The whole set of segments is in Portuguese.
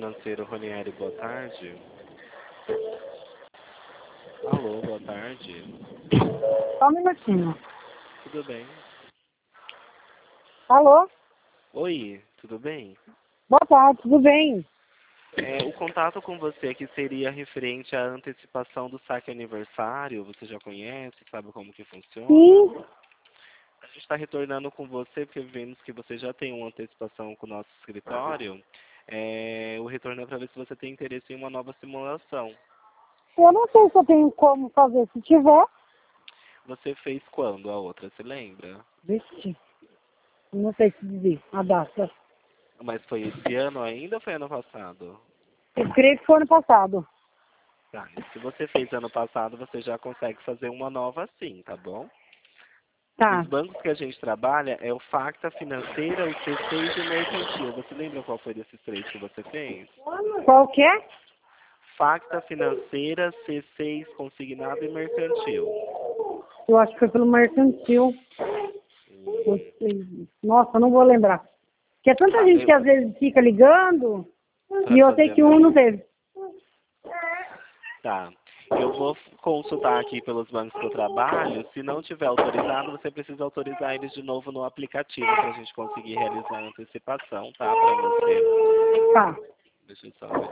Financeiro, Ronieri, boa tarde. Alô, boa tarde. Só um minutinho. Tudo bem? Alô? Oi, tudo bem? Boa tarde, tudo bem? O contato com você aqui seria referente à antecipação do saque aniversário. Você já conhece, sabe como que funciona? Sim. A gente está retornando com você porque vimos que você já tem uma antecipação com o nosso escritório. O retorno é para ver se você tem interesse em uma nova simulação. Eu não sei se eu tenho como fazer. Se tiver, Você fez quando a outra, se lembra? vixe, não sei se dizer a data. Mas foi esse ano ainda ou foi ano passado? Eu creio que foi ano passado. Tá, e se você fez ano passado, você já consegue fazer uma nova sim, tá bom? Tá. Os bancos que a gente trabalha é o Facta Financeira, o C6 e o Mercantil. Você lembra qual foi desses três que você fez? Qual que é? Facta Financeira, C6 Consignado e Mercantil. Eu acho que foi pelo mercantil. Nossa, não vou lembrar. Porque é tanta gente que às vezes fica ligando e eu sei que um não teve. Tá. Eu vou consultar aqui pelos bancos que eu trabalho. Se não tiver autorizado, você precisa autorizar eles de novo no aplicativo para a gente conseguir realizar a antecipação, tá? Para você. Tá. Deixa eu só ver.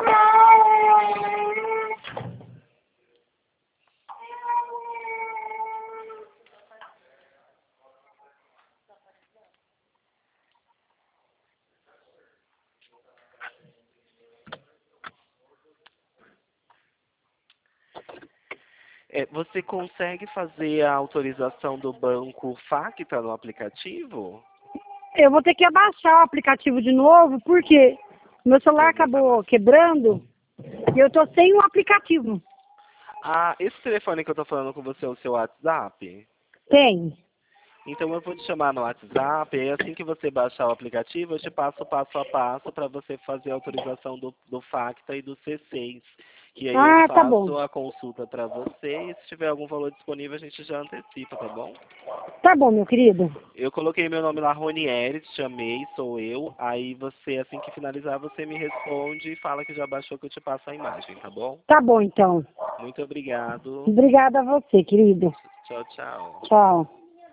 Você consegue fazer a autorização do banco Facta no aplicativo? Eu vou ter que abaixar o aplicativo de novo, porque meu celular acabou quebrando e eu tô sem o aplicativo. Ah, esse telefone que eu tô falando com você é o seu WhatsApp? Tem. Então eu vou te chamar no WhatsApp e assim que você baixar o aplicativo, eu te passo passo a passo para você fazer a autorização do Facta e do C6. Que aí eu Ah, tá bom. faço a consulta para você e se tiver algum valor disponível a gente já antecipa, tá bom? Tá bom, meu querido. Eu coloquei meu nome lá, Ronieri, te chamei, sou eu. Aí você, assim que finalizar, você me responde e fala que já baixou que eu te passo a imagem, tá bom? Tá bom, então. Muito obrigado. Obrigada a você, querido. Tchau, tchau. Tchau.